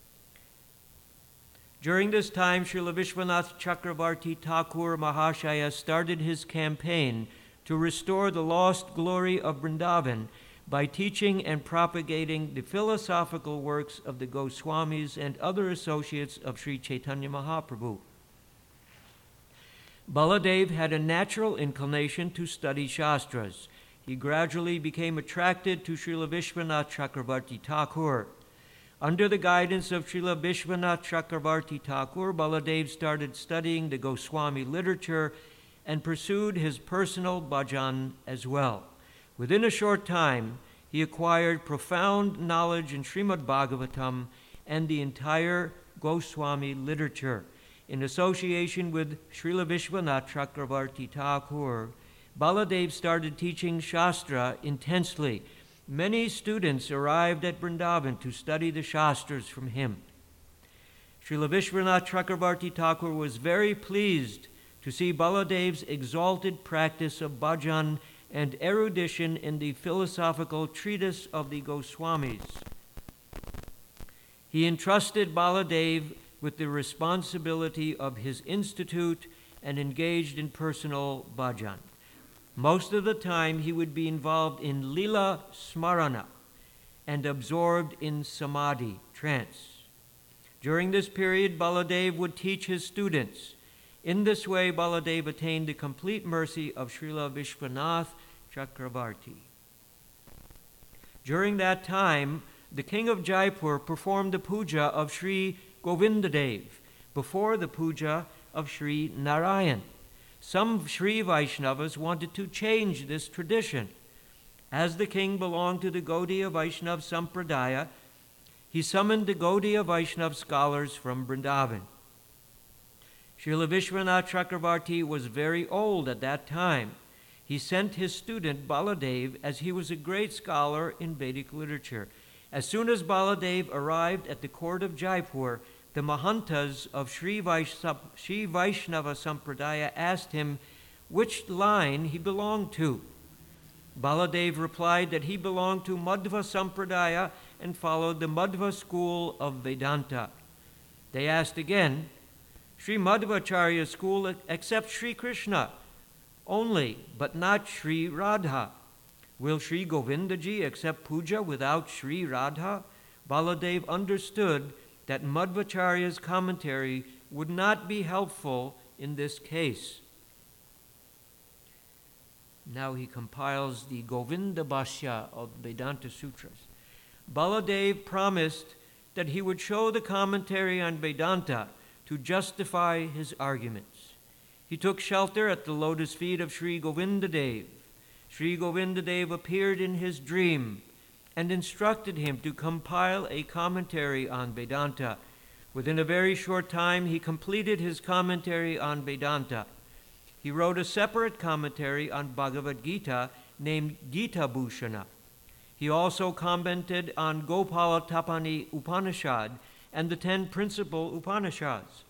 During this time, Srila Vishwanath Chakravarti Thakur Mahashaya started his campaign to restore the lost glory of Vrindavan by teaching and propagating the philosophical works of the Goswamis and other associates of Sri Chaitanya Mahaprabhu. Baladev had a natural inclination to study Shastras. He gradually became attracted to Srila Vishwanath Chakravarti Thakur. Under the guidance of Srila Vishwanath Chakravarti Thakur, Baladev started studying the Goswami literature and pursued his personal bhajan as well. Within a short time, he acquired profound knowledge in Srimad Bhagavatam and the entire Goswami literature. In association with Srila Vishwanath Chakravarti Thakur, Baladev started teaching Shastra intensely. Many students arrived at Vrindavan to study the Shastras from him. Srila Vishwanath Chakravarti Thakur was very pleased to see Baladev's exalted practice of bhajan and erudition in the philosophical treatise of the Goswamis. He entrusted Baladev with the responsibility of his institute and engaged in personal bhajan. Most of the time, he would be involved in lila smarana and absorbed in samadhi, trance. During this period, Baladev would teach his students. In this way, Baladev attained the complete mercy of Srila Vishwanath Chakravarti. During that time, the king of Jaipur performed the puja of Sri Govindadev before the puja of Sri Narayan. Some Sri Vaishnavas wanted to change this tradition. As the king belonged to the Gaudiya Vaishnava Sampradaya, he summoned the Gaudiya Vaishnava scholars from Vrindavan. Srila Vishwanath Chakravarti was very old at that time. He sent his student Baladev, as he was a great scholar in Vedic literature. As soon as Baladev arrived at the court of Jaipur, the Mahantas of Sri Vaishnava, Sri Vaishnava Sampradaya asked him which line he belonged to. Baladev replied that he belonged to Madhva Sampradaya and followed the Madhva school of Vedanta. They asked again, Sri Madhvacharya's school accepts Sri Krishna only, but not Sri Radha. Will Sri Govindaji accept puja without Sri Radha? Baladev understood that Madhvacharya's commentary would not be helpful in this case. Now he compiles the Govinda Bhashya of Vedanta Sutras. Baladev promised that he would show the commentary on Vedanta to justify his arguments. He took shelter at the lotus feet of Sri Govindadev. Sri Govindadev appeared in his dream and instructed him to compile a commentary on Vedanta. Within a very short time, he completed his commentary on Vedanta. He wrote a separate commentary on Bhagavad Gita named Gita Bhushana. He also commented on Gopala Tapani Upanishad and the ten principal Upanishads.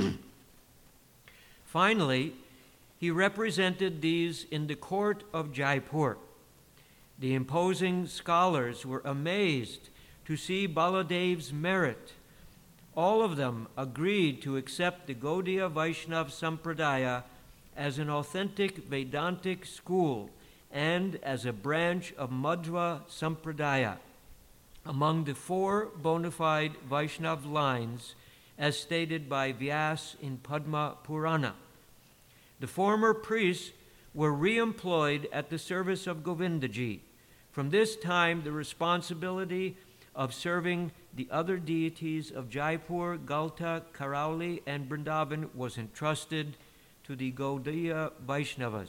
Finally, he represented these in the court of Jaipur. The imposing scholars were amazed to see Baladev's merit. All of them agreed to accept the Gaudiya Vaishnava Sampradaya as an authentic Vedantic school and as a branch of Madhva Sampradaya, among the four bona fide Vaishnava lines as stated by Vyas in Padma Purana. The former priests were re-employed at the service of Govindaji. From this time, the responsibility of serving the other deities of Jaipur, Galta, Karauli, and Vrindavan was entrusted to the Gaudiya Vaishnavas.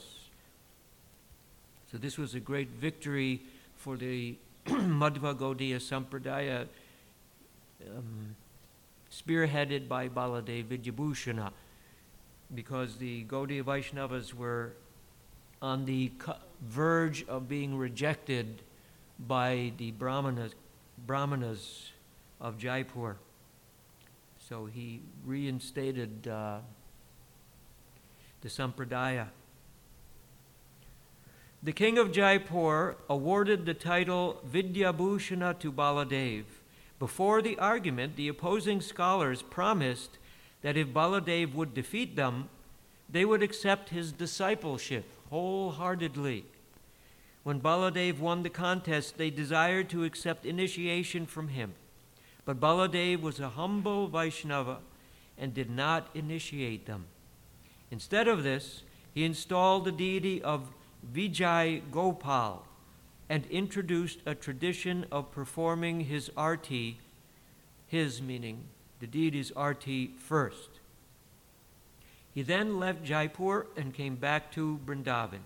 So this was a great victory for the Madhva Gaudiya Sampradaya, um, spearheaded by Baladev Vidyabhushana, because the Gaudiya Vaishnavas were on the verge of being rejected by the Brahmanas, Brahmanas of Jaipur. So he reinstated uh, the Sampradaya. The king of Jaipur awarded the title Vidyabhushana to Baladev. Before the argument, the opposing scholars promised that if Baladev would defeat them, they would accept his discipleship wholeheartedly. When Baladev won the contest, they desired to accept initiation from him. But Baladev was a humble Vaishnava and did not initiate them. Instead of this, he installed the deity of Vijay Gopal and introduced a tradition of performing his arti, his meaning the deity's arti, first. He then left Jaipur and came back to Vrindavan.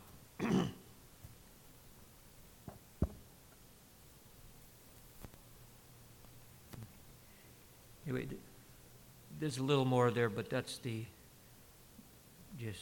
Anyway, there's a little more there, but that's the just.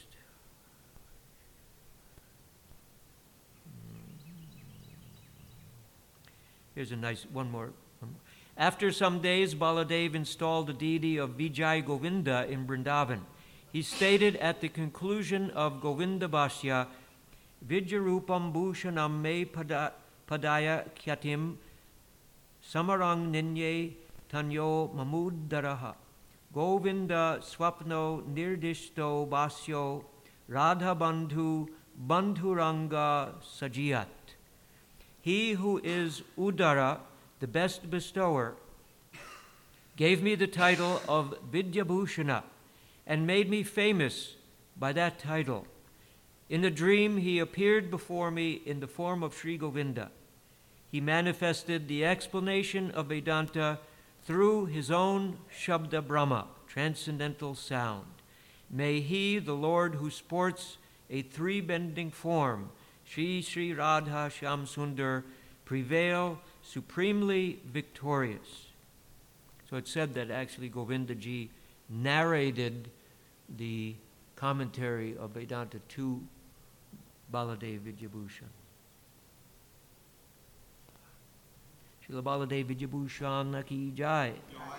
Here's a nice one more. One more. After some days, Baladev installed the deity of Vijay Govinda in Vrindavan. He stated at the conclusion of Govinda Bhashya, Vidyarupam Bhushanam me pada, padaya kyatim samarang ninye tanyo mamuddaraha Govinda swapno nirdishto bhasyo radha bandhu bandhuranga sajiyat. He who is Udara, the best bestower, gave me the title of Vidyabhushana and made me famous by that title. In a dream, he appeared before me in the form of Sri Govinda. He manifested the explanation of Vedanta through his own Shabda Brahma, transcendental sound. May he, the Lord who sports a three-bending form, Shri Shri Radha Shyam Sundar, prevail supremely victorious. So it's said that actually Govindaji narrated the commentary of Vedanta to Baladev Vidyabhushana. Srila Baladev Vijayabhushan Ki Jai.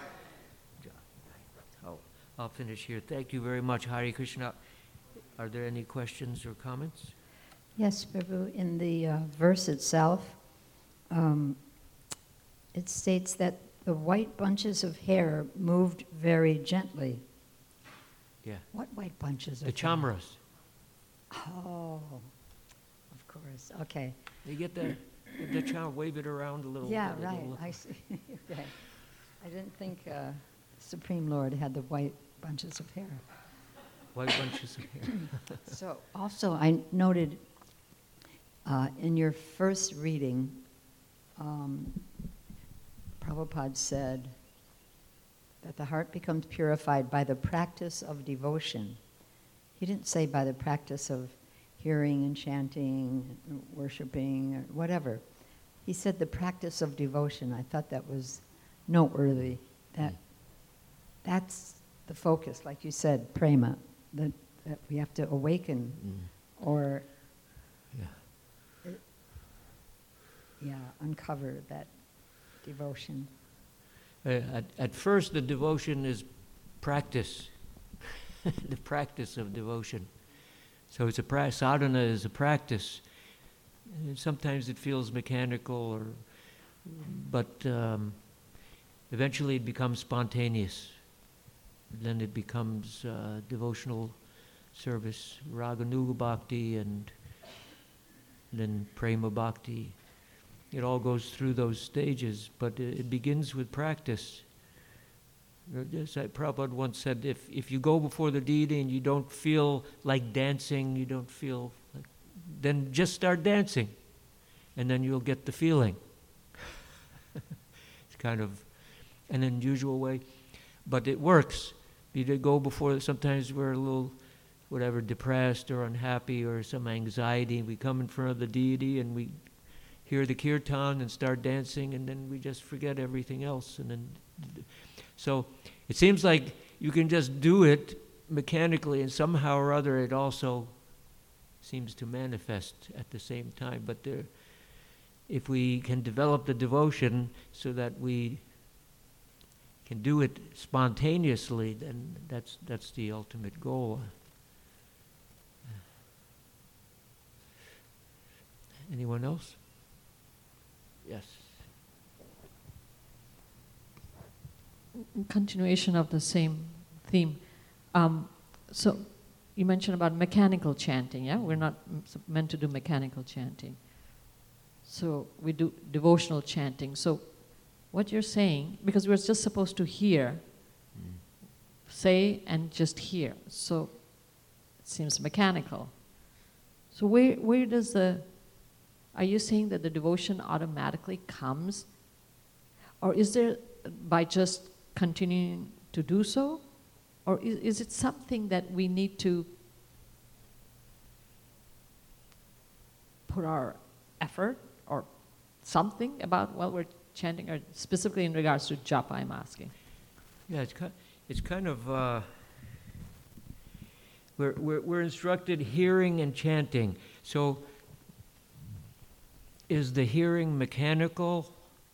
Oh, I'll finish here. Thank you very much, Hare Krishna. Are there any questions or comments? Yes, Prabhu. In the uh, verse itself, um, it states that the white bunches of hair moved very gently. Yeah. What white bunches The of chamras. hair? Oh, of course. Okay. You get the, the cham, wave it around a little. Yeah, a little right. I see. Okay. I didn't think uh, Supreme Lord had the white bunches of hair. White bunches of hair. So also I noted uh, in your first reading, um, Prabhupada said that the heart becomes purified by the practice of devotion. He didn't say by the practice of hearing and chanting, worshiping, or whatever. He said the practice of devotion. I thought that was noteworthy. That that's the focus, like you said, prema. That, that we have to awaken, Mm. or Yeah. it, yeah, uncover that devotion. Uh, at, at first, the devotion is practice, the practice of devotion. So it's a pra- sadhana is a practice. And sometimes it feels mechanical, or, but um, eventually it becomes spontaneous. Then it becomes uh, devotional service, raganuga bhakti, and then prema bhakti. It all goes through those stages, but it, it begins with practice. Just like Prabhupada once said, if, if you go before the deity and you don't feel like dancing, you don't feel like, then just start dancing, and then you'll get the feeling. It's kind of an unusual way, but it works. You go before, sometimes we're a little, whatever, depressed or unhappy or some anxiety, and we come in front of the deity and we hear the kirtan and start dancing, and then we just forget everything else. And then, so it seems like you can just do it mechanically, and somehow or other it also seems to manifest at the same time. But there, if we can develop the devotion so that we can do it spontaneously, then that's that's the ultimate goal. Anyone else? Yes. Continuation of the same theme. Um, so you mentioned about mechanical chanting, yeah? We're not m- meant to do mechanical chanting. So we do devotional chanting. So what you're saying, because we're just supposed to hear, Mm. say and just hear. So it seems mechanical. So where where does the, are you saying that the devotion automatically comes? Or is there, by just continuing to do so? Or is, is it something that we need to put our effort or something about while we're chanting, or specifically in regards to japa, I'm asking? Yeah, it's kind, it's kind of, uh, we're, we're, we're instructed hearing and chanting. So is the hearing mechanical?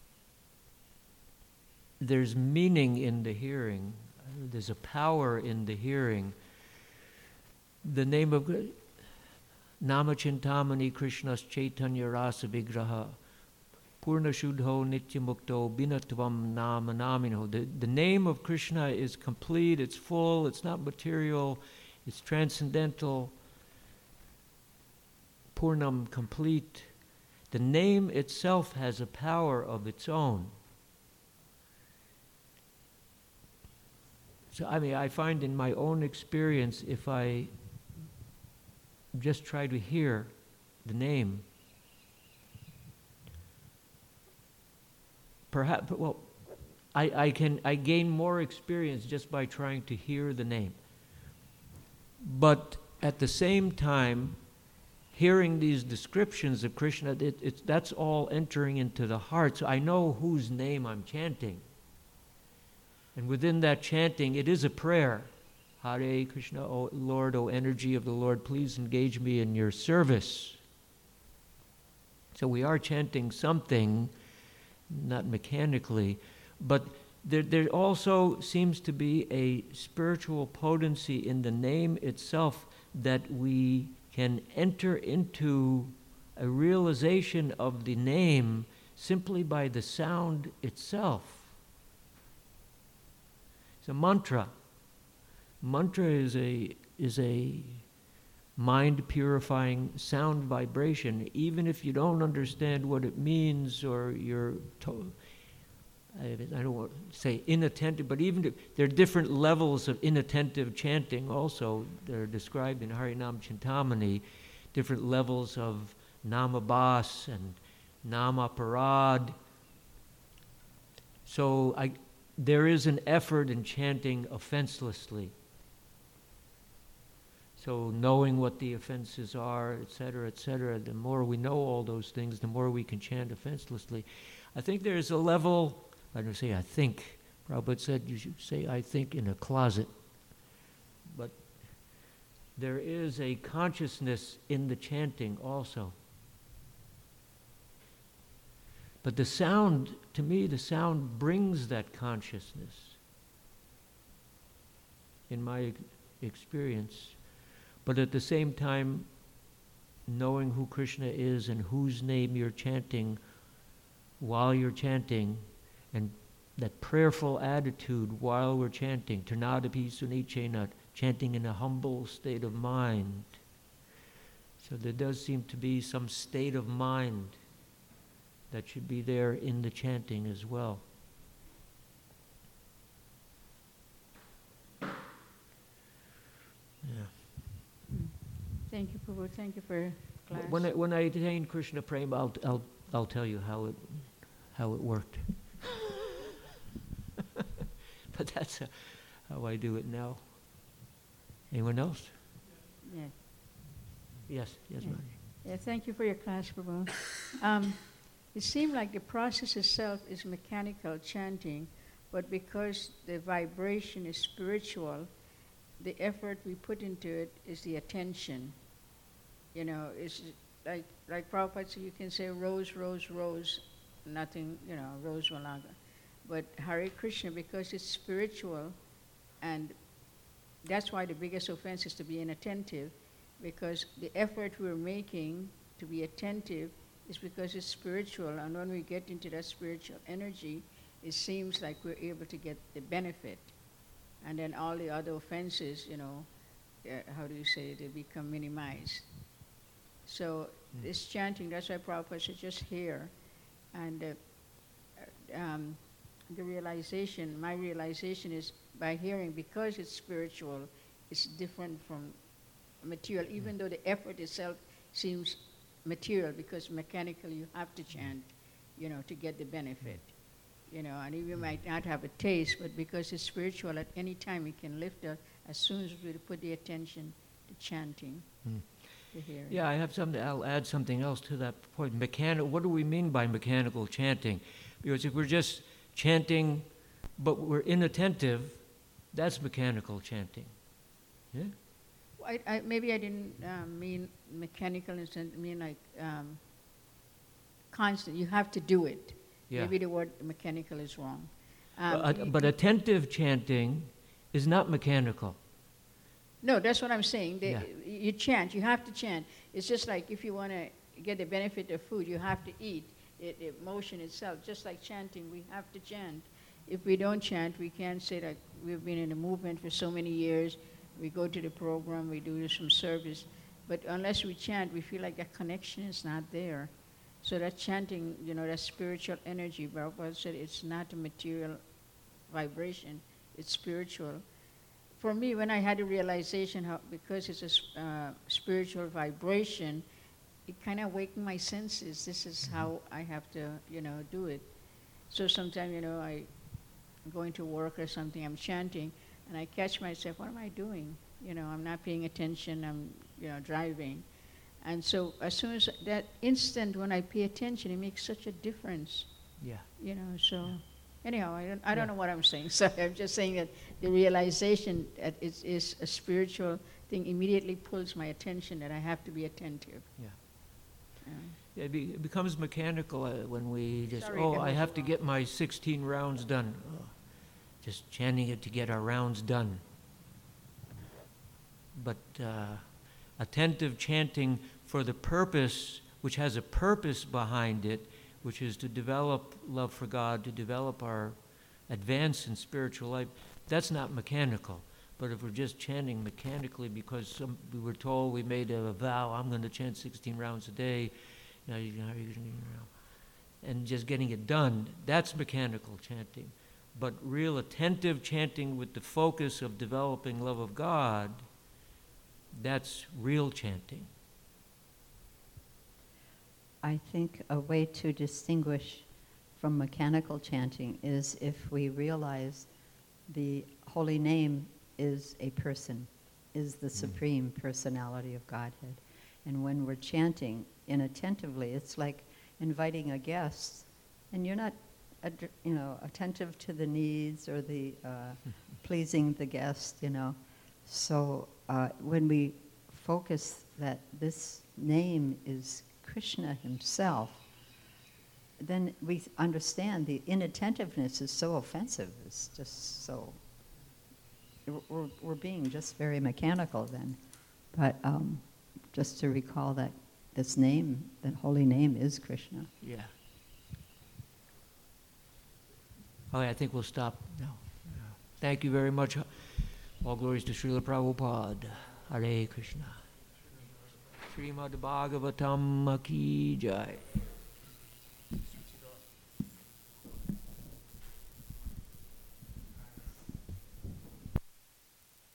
There's meaning in the hearing. There's a power in the hearing. The name of Nama Chintamani Krishnas Chaitanya Rasa Vigraha Purna Shuddho Nityamukto Binatvam Nama Namino. The, the name of Krishna is complete, it's full, it's not material, it's transcendental. Purnam, complete. The name itself has a power of its own. So, I mean, I find in my own experience, if I just try to hear the name, perhaps, well, I, I can, I gain more experience just by trying to hear the name. But at the same time, hearing these descriptions of Krishna, it, it's, that's all entering into the heart. So I know whose name I'm chanting. And within that chanting, it is a prayer. Hare Krishna, O Lord, O energy of the Lord, please engage me in your service. So we are chanting something not mechanically, but there, there also seems to be a spiritual potency in the name itself that we can enter into a realization of the name simply by the sound itself. It's a mantra. Mantra is a is a mind-purifying sound vibration, even if you don't understand what it means or you're to- I don't want to say inattentive, but even if, there are different levels of inattentive chanting also that are described in Harinam Chintamani, different levels of Namabhas and Namaparad. So I, there is an effort in chanting offenselessly. So knowing what the offenses are, et cetera, et cetera, the more we know all those things, the more we can chant offenselessly. I think there's a level, I don't say I think, Prabhupada said you should say I think in a closet. But there is a consciousness in the chanting also. But the sound, to me, the sound brings that consciousness. In my experience. But at the same time, knowing who Krishna is and whose name you're chanting while you're chanting, and that prayerful attitude while we're chanting, Tanadapi Sunichenat, chanting in a humble state of mind. So there does seem to be some state of mind that should be there in the chanting as well. Yeah. Thank you, Prabhu. Thank you for class. When I, when I attain Krishna Prema, I'll, I'll, I'll tell you how it, how it worked. But that's uh, how I do it now. Anyone else? Yeah. Yes, yes, Yeah. Margie. Yeah, thank you for your class, Prabhu. Um, it seemed like the process itself is mechanical chanting, but because the vibration is spiritual, the effort we put into it is the attention. You know, it's like like Prabhupada said, you can say rose, rose, rose, nothing, you know, rose Valaga. But Hare Krishna, because it's spiritual, and that's why the biggest offense is to be inattentive, because the effort we're making to be attentive is because it's spiritual, and when we get into that spiritual energy, it seems like we're able to get the benefit. And then all the other offenses, you know, uh, how do you say, they become minimized. So mm. this chanting, that's why Prabhupada said just hear. And uh, um, the realization, my realization is by hearing, because it's spiritual, it's different from material, mm. even though the effort itself seems material, because mechanically you have to chant, you know, to get the benefit. You know, and you might not have a taste, but because it's spiritual, at any time it can lift up as soon as we put the attention to chanting, mm. to hearing. Yeah, I have something. I'll add something else to that point. Mechanical. What do we mean by mechanical chanting? Because if we're just chanting, but we're inattentive, that's mechanical chanting. Yeah. I, I, maybe I didn't um, mean mechanical. I mean like um, constant. You have to do it. Yeah. Maybe the word mechanical is wrong. Um, but, uh, but attentive chanting is not mechanical. No, that's what I'm saying. They, yeah. You chant. You have to chant. It's just like if you want to get the benefit of food, you have to eat. The, the motion itself, just like chanting, we have to chant. If we don't chant, we can't say that we've been in the movement for so many years. We go to the program, we do some service. But unless we chant, we feel like that connection is not there. So that chanting, you know, that spiritual energy, Prabhupada said it's not a material vibration, it's spiritual. For me, when I had a realization, how because it's a uh, spiritual vibration, it kind of awakened my senses. This is how I have to, you know, do it. So sometimes, you know, I, I'm going to work or something, I'm chanting, and I catch myself, what am I doing? You know, I'm not paying attention, I'm, you know, driving. And so as soon as that instant when I pay attention, it makes such a difference. Yeah. You know, so anyhow, I don't, I don't yeah. know what I'm saying. So I'm just saying that the realization that it is a spiritual thing immediately pulls my attention that I have to be attentive. Yeah. Yeah. It, be, it becomes mechanical uh, when we just, Sorry, oh, it I was have to wrong. get my sixteen rounds done. Oh, just chanting it to get our rounds done. But uh, attentive chanting for the purpose, which has a purpose behind it, which is to develop love for God, to develop our advance in spiritual life, that's not mechanical. But if we're just chanting mechanically because some, we were told, we made a vow, I'm going to chant sixteen rounds a day, you know, you know, you know, and just getting it done, that's mechanical chanting. But real attentive chanting with the focus of developing love of God, that's real chanting. I think a way to distinguish from mechanical chanting is if we realize the holy name is a person, is the supreme personality of Godhead. And when we're chanting inattentively, it's like inviting a guest, and you're not, ad- you know, attentive to the needs or the uh, pleasing the guest, you know. So uh, when we focus that this name is Krishna himself, then we understand the inattentiveness is so offensive. It's just so, we're, we're being just very mechanical then. But um, just to recall that this name, that holy name is Krishna. Yeah. Okay, I think we'll stop now. Yeah. Thank you very much. All glories to Srila Prabhupada. Hare Krishna. Srimad Bhagavatam Ki Jai.